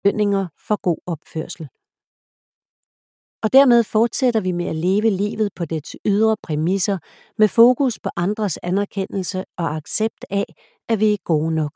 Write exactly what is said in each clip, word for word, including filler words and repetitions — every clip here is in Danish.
belønninger for god opførsel. Og dermed fortsætter vi med at leve livet på dets ydre præmisser med fokus på andres anerkendelse og accept af, at vi er gode nok.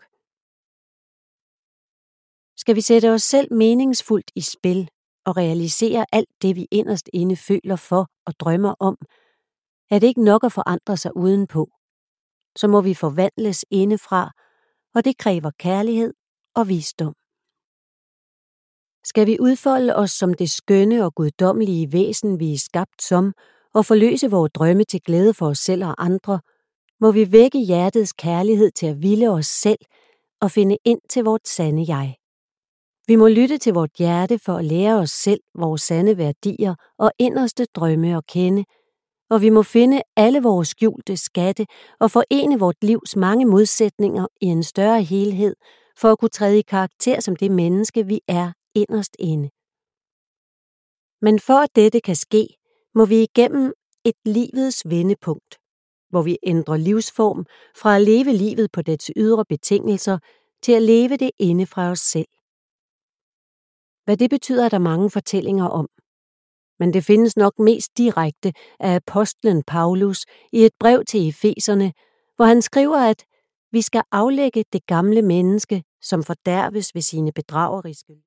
Skal vi sætte os selv meningsfuldt i spil og realisere alt det, vi inderst inde føler for og drømmer om, er det ikke nok at forandre sig udenpå. Så må vi forvandles indefra, og det kræver kærlighed og visdom. Skal vi udfolde os som det skønne og guddommelige væsen, vi er skabt som, og forløse vores drømme til glæde for os selv og andre, må vi vække hjertets kærlighed til at ville os selv og finde ind til vort sande jeg. Vi må lytte til vort hjerte for at lære os selv vores sande værdier og inderste drømme at kende, og vi må finde alle vores skjulte skatte og forene vort livs mange modsætninger i en større helhed for at kunne træde i karakter som det menneske, vi er inderst inde. Men for at dette kan ske, må vi igennem et livets vendepunkt, hvor vi ændrer livsform fra at leve livet på dets ydre betingelser til at leve det inde fra os selv. Hvad det betyder, er der mange fortællinger om. Men det findes nok mest direkte af apostlen Paulus i et brev til Efeserne, hvor han skriver, at vi skal aflægge det gamle menneske, som fordærves ved sine bedrageriske